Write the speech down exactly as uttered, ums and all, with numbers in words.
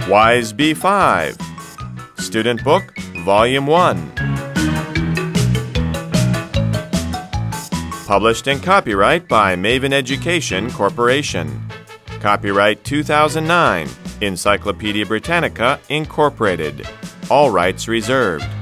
WISE-B five, Student Book, Volume one. Published and copyright by Maven Education Corporation. Copyright two thousand nine, Encyclopedia Britannica, Incorporated. All rights reserved.